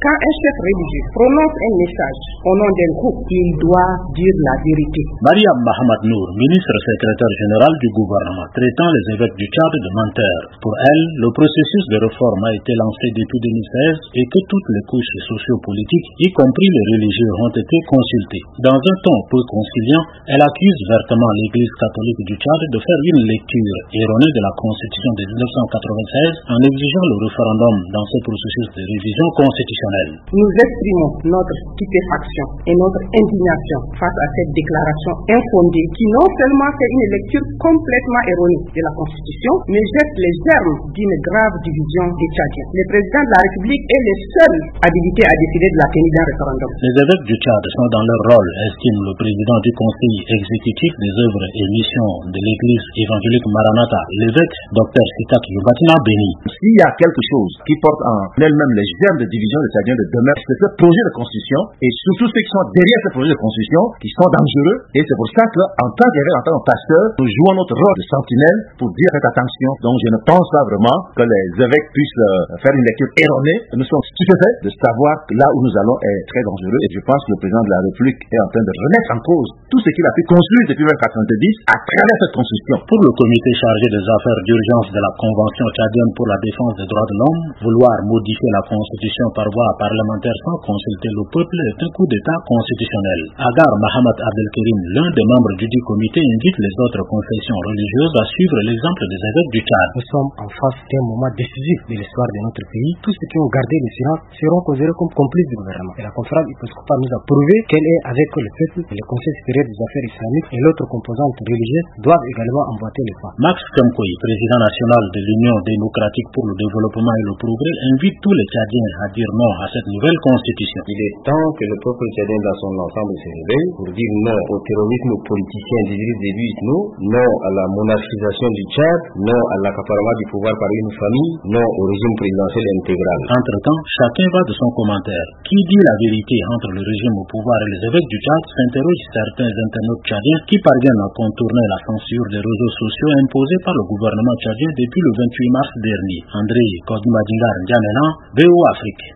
Quand un chef religieux prononce un message au nom d'un groupe, il doit dire la vérité. Mariam Mahamad Nour, ministre secrétaire général du gouvernement, traitant les évêques du Tchad de menteurs. Pour elle, le processus de réforme a été lancé depuis 2016 et que toutes les couches sociopolitiques, y compris les religieux, ont été consultées. Dans un ton peu conciliant, elle accuse vertement l'Église catholique du Tchad de faire une lecture erronée de la Constitution de 1996 en exigeant le référendum dans ce processus de révision constitutionnelle. Nous exprimons notre stupéfaction et notre indignation face à cette déclaration infondée qui non seulement fait une lecture complètement erronée de la Constitution, mais jette les germes d'une grave division des Tchadiens. Le président de la République est le seul habilité à décider de la tenue d'un référendum. Les évêques du Tchad sont dans leur rôle, estime le président du Conseil exécutif des œuvres et missions de l'Église évangélique Maranatha, l'évêque Dr Sitak Yobatina Beni. S'il y a quelque chose qui porte en elle-même les germes de division des Tchadiens de demain, c'est ce projet de constitution et surtout ceux qui sont derrière ce projet de constitution qui sont dangereux. Et c'est pour ça qu'en tant qu'évêque, en tant que pasteur, nous jouons notre rôle de sentinelle pour dire faites attention. Donc je ne pense pas vraiment que les évêques puissent faire une lecture erronée. Nous sommes stupéfaits de savoir que là où nous allons est très dangereux et je pense que le président de la République est en train de remettre en cause tout ce qu'il a pu construire depuis 1990 à travers cette constitution. Pour le comité chargé des affaires d'urgence de la Convention tchadienne pour la défense des droits de l'homme, vouloir modifier la constitution par voie parlementaire sans consulter le peuple est un coup d'état constitutionnel. Agar Mahamad Abdelkerim, l'un des membres du dit comité, invite les autres confessions religieuses à suivre l'exemple des évêques du Tchad. Nous sommes en face d'un moment décisif de l'histoire de notre pays. Tous ceux qui ont gardé le silence seront considérés comme complices du gouvernement. Et la conférence épiscopale nous a prouvé qu'elle est avec le peuple et le Conseil supérieur des affaires islamiques et l'autre composante religieuse doivent également emboîter le pas. Max Kamkoui, président national de l'Union démocratique pour le développement et le progrès, invite tous les Tchadiens à dire non à cette nouvelle constitution. Il est temps que le peuple tchadien dans son ensemble se réveille pour dire non au terrorisme politicien d'Idriss Déby Itno, non à la monarchisation du Tchad, non à l'accaparement du pouvoir par une famille, non au régime présidentiel intégral. Entre-temps, chacun va de son commentaire. Qui dit la vérité entre le régime au pouvoir et les évêques du Tchad, s'interrogent certains internautes tchadiens qui parviennent à contourner la censure des réseaux sociaux imposée par le gouvernement tchadien depuis le 28 mars dernier. André Kodmadingar Djanela, BO Afrique.